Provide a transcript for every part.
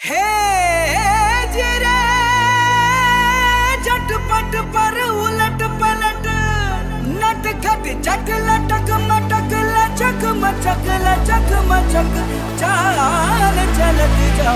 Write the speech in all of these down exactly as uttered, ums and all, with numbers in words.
हे जरे झटपट पर उलट पलट नट खट चक लटक मटक लचक मचक लचक मचक चाल चलत जा।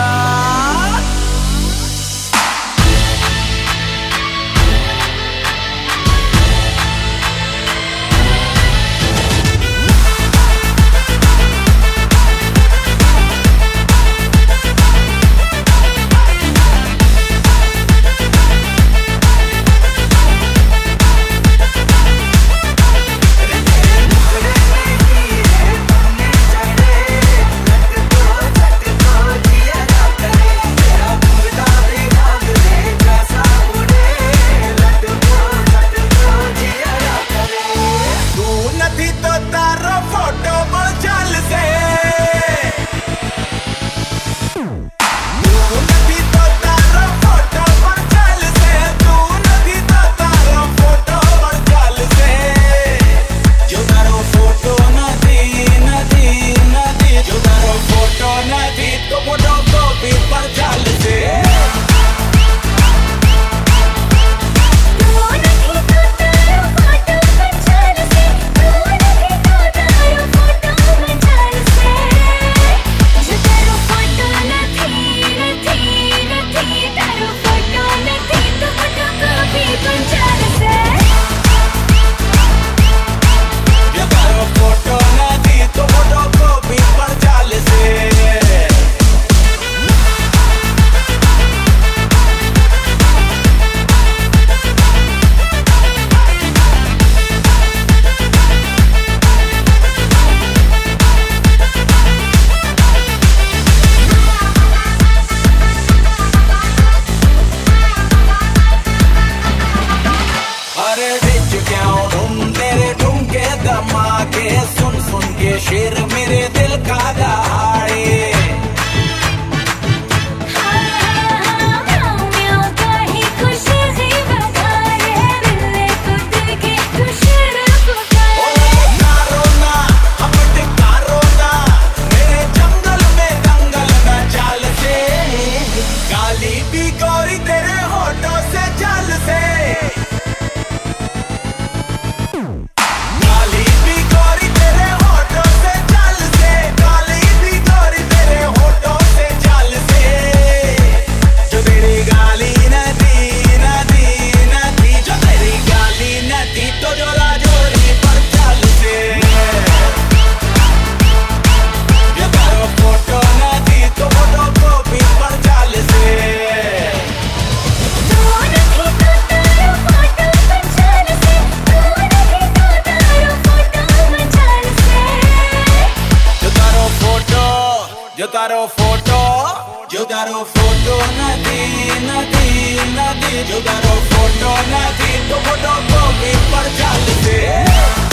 सुन सुन के शेर मेरे दिल का दहाड़े जंगल में दंगल न चाल से गाली भी गोरी तेरे होठों से जल से Yo तारो फोटो जो तारो फोटो नदी नदी नदी जो तारो फोटो नदी तो फोटो को भी पर चल से